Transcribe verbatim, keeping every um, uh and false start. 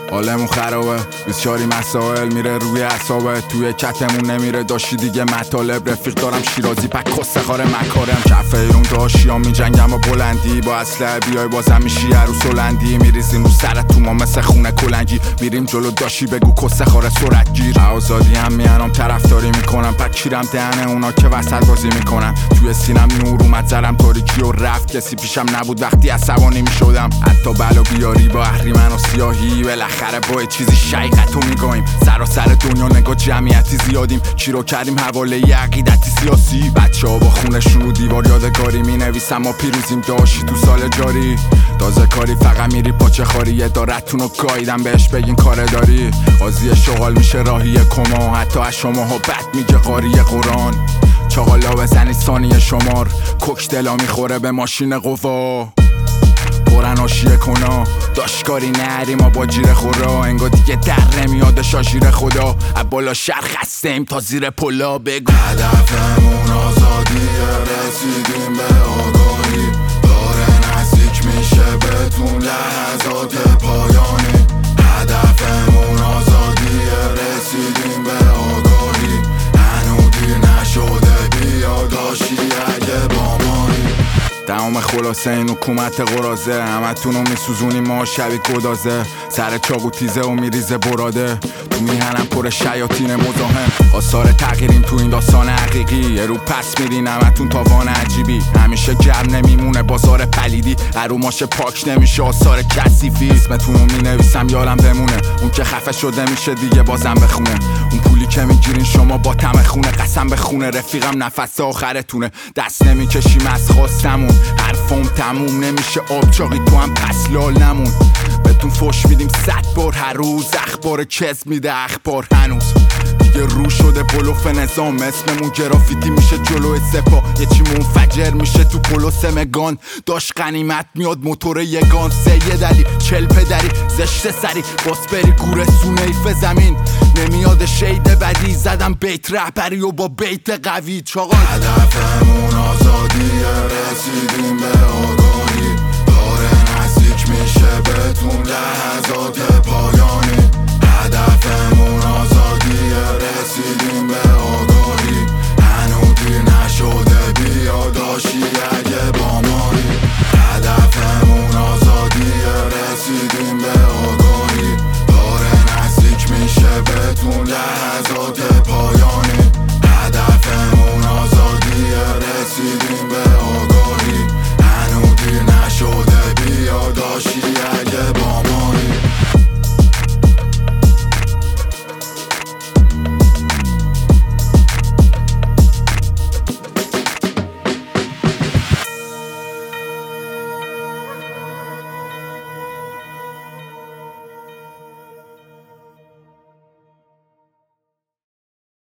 حالمون خرابه بیچاری مسائل میره روی اعصابه توی چتمون نمیره داشتی دیگه مطالب رفیق دارم شیرازی پک کسه خاره مکارم کف ایرون داشتی ها میجنگم با بلندی با اسلحه بیای بازم میشی عروس هلندی میریزیم رو سرت تو ما مثل خونه کلنگی میریم جلو داشتی بگو کسه خاره سرعت گیر آزادی هم میانم طرفداری میکنم پک کیرم دهنه اونا که وسط بازی میکنن توی سینم نور اومد زرم تاریکی و رفت کسی پیشم نبود وقتی عصبانی میشدم حتی بلا بیاری با اهریمن و سیاهی بالاخره با چیزی شیقتو میگویم سراسر دنیا نگاه جمعیتی زیادیم چی رو کردیم حواله ی عقیدتی سیاسی بچه ها با خونشون رو دیوار یادگاری می نویسم ما پیروزیم داشتی تو سال جاری تازه کاری فقط میری پاچه خاری یه دارتون رو گاییدم بهش بگین کاره داری قاضی شغال میشه راهی کما حتی از شما ها بد میگه قاری قرآن چاقالا بزنی ثانیه شمار کوکتلا میخوره به ماشین قوا قرن آشیه کنا داشکاری نری ما با جیر خورا انگار دیگه در نمیاد شاشیر خدا بالا شهر خستیم تا زیر پلا بگو هدفمون آزادیه رسیدیم به آگاهی داره نزدیک میشه بهتون لحظات پایانی هدفمون آزادیه رسیدیم به آگاهی هنو دیر نشده بیا داشتی اگه با مایی تمام خلاصه این حکومت قرازه همتونو میسوزونی ما شبی گدازه سر چاقو تیزه و میریزه براده تو میهنم پر شیاطین مزاحم آثار تغییریم تو این داستان حقیقی یه رو پس میرین همتون تاوان عجیبی همیشه گرم نمیمونه بازار پلیدی هرو ماشه پاک نمیشه آثار کثیفی اسمتونو مینویسم یادم بمونه اون که خفه شده میشه دیگه بازم بخونه اون پولی که میگیرین شما با طعم خونه قسم به خونه رفیقم نفس آخرتونه دست نمیکشیم از خواستمون حرفم تموم نمیشه آب چاقی تو هم پس لال نمون بهتون فوش میدیم صد بار هر روز اخبار کذب میده اخبار هنوز دیگه رو شده بلوف نظام اسممون گرافیتی میشه جلوی سپا یه چی منفجر میشه تو پلو سمگان داشت غنیمت میاد موتور یگان سه یه دلی چل پدری زشت سری باس بری گورسونه ایف زمین نمیاد شید بدی زدم بیت رهبری و با بیت قوی چاقال هدفمون آزاد